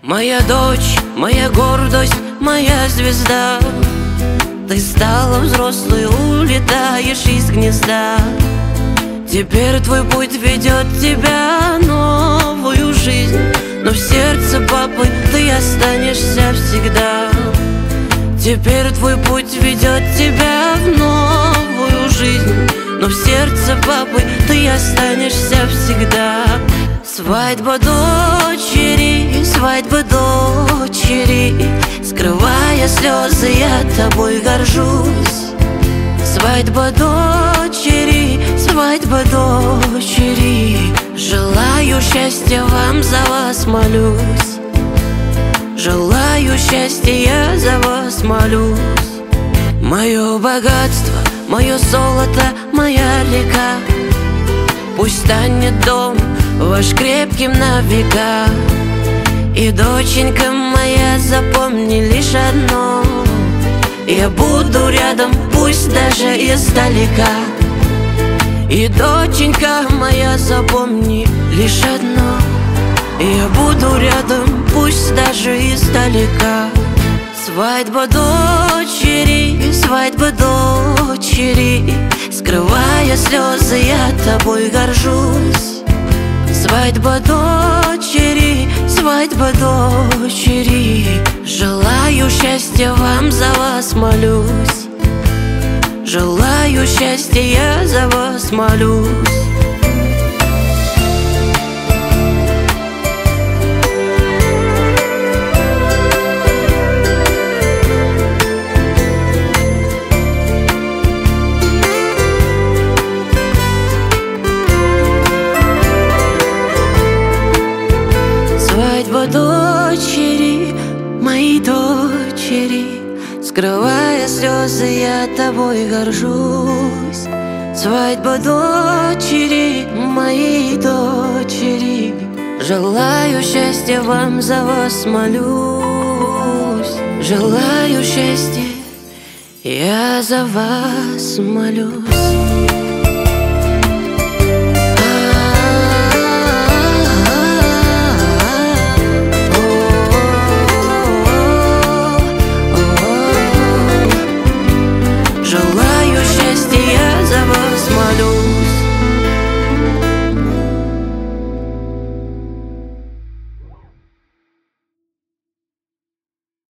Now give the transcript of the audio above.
Моя дочь, моя гордость, моя звезда. Ты стала взрослой, улетаешь из гнезда. Теперь твой путь ведет тебя в новую жизнь, но в сердце папы ты останешься всегда. Теперь твой путь ведет тебя в новую жизнь, но в сердце папы ты останешься всегда. Свадьба дочери, свадьба дочери, скрывая слезы, я тобой горжусь. Свадьба дочери, свадьба дочери, желаю счастья вам, за вас молюсь. Желаю счастья, я за вас молюсь. Мое богатство, мое золото, моя река, пусть станет дом ваш крепким на века. И, доченька моя, запомни лишь одно: я буду рядом, пусть даже издалека. И, доченька моя, запомни лишь одно: я буду рядом, пусть даже издалека. Свадьба дочери, свадьба дочери, скрывая слезы, я тобой горжусь. Свадьба дочери, свадьба дочери, желаю счастья вам, за вас молюсь. Желаю счастья, я за вас молюсь. Свадьба дочери, моей дочери, скрывая слезы, я тобой горжусь. Свадьба дочери, моей дочери, желаю счастья вам, за вас молюсь. Желаю счастья, я за вас молюсь.